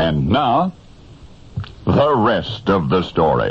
And now, the rest of the story.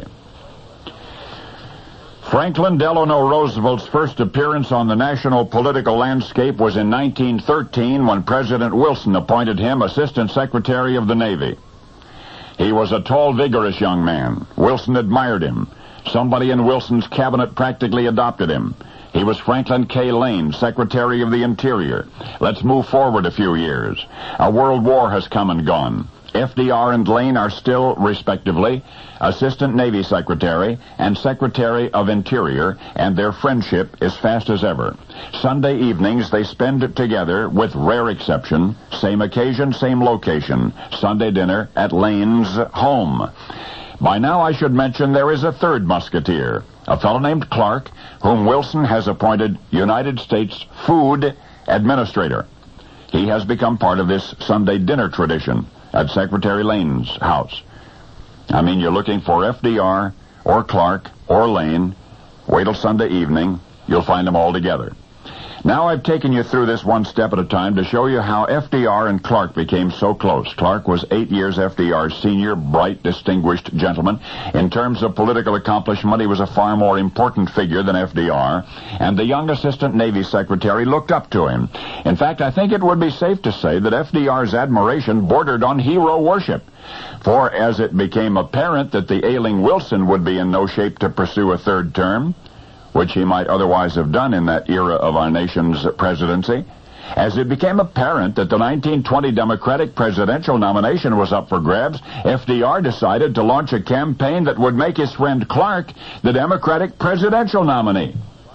Franklin Delano Roosevelt's first appearance on the national political landscape was in 1913 when President Wilson appointed him Assistant Secretary of the Navy. He was a tall, vigorous young man. Wilson admired him. Somebody in Wilson's cabinet practically adopted him. He was Franklin K. Lane, Secretary of the Interior. Let's move forward a few years. A world war has come and gone. FDR and Lane are still, respectively, Assistant Navy Secretary and Secretary of Interior, and their friendship is fast as ever. Sunday evenings they spend it together, with rare exception, same occasion, same location, Sunday dinner at Lane's home. By now I should mention there is a third musketeer, a fellow named Clark, whom Wilson has appointed United States Food Administrator. He has become part of this Sunday dinner tradition at Secretary Lane's house. I mean, you're looking for FDR or Clark or Lane. Wait till Sunday evening. You'll find them all together. Now I've taken you through this one step at a time to show you how FDR and Clark became so close. Clark was 8 years FDR's senior, bright, distinguished gentleman. In terms of political accomplishment, he was a far more important figure than FDR, and the young Assistant Navy Secretary looked up to him. In fact, I think it would be safe to say that FDR's admiration bordered on hero worship. For as it became apparent that the ailing Wilson would be in no shape to pursue a third term, which he might otherwise have done in that era of our nation's presidency, as it became apparent that the 1920 Democratic presidential nomination was up for grabs, FDR decided to launch a campaign that would make his friend Clark the Democratic presidential nominee.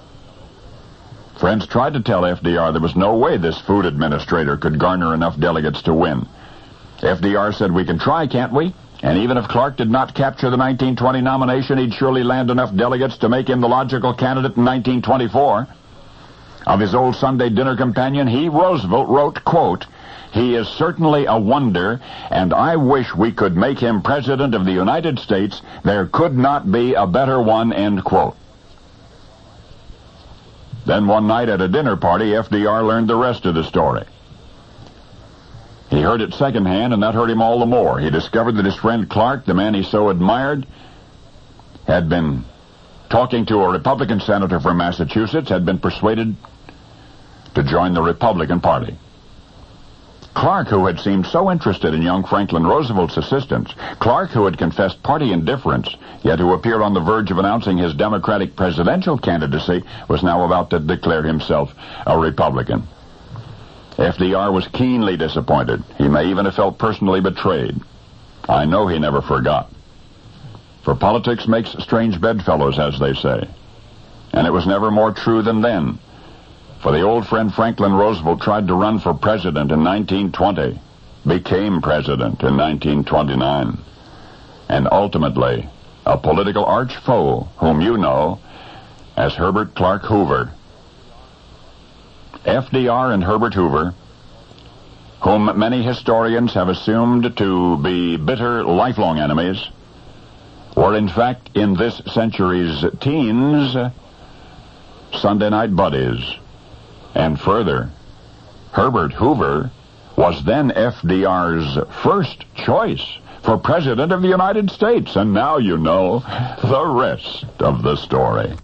Friends tried to tell FDR there was no way this food administrator could garner enough delegates to win. FDR said, "We can try, can't we? And even if Clark did not capture the 1920 nomination, he'd surely land enough delegates to make him the logical candidate in 1924. Of his old Sunday dinner companion, he, Roosevelt, wrote, quote, "He is certainly a wonder, and I wish we could make him President of the United States. There could not be a better one," end quote. Then one night at a dinner party, FDR learned the rest of the story. He heard it secondhand, and that hurt him all the more. He discovered that his friend Clark, the man he so admired, had been talking to a Republican senator from Massachusetts, had been persuaded to join the Republican Party. Clark, who had seemed so interested in young Franklin Roosevelt's assistance, Clark, who had confessed party indifference, yet who appeared on the verge of announcing his Democratic presidential candidacy, was now about to declare himself a Republican. FDR was keenly disappointed. He may even have felt personally betrayed. I know he never forgot. For politics makes strange bedfellows, as they say. And it was never more true than then. For the old friend Franklin Roosevelt tried to run for president in 1920, became president in 1929, and ultimately a political arch foe whom you know as Herbert Clark Hoover. FDR and Herbert Hoover, whom many historians have assumed to be bitter, lifelong enemies, were in fact in this century's teens Sunday night buddies. And further, Herbert Hoover was then FDR's first choice for President of the United States. And now you know the rest of the story.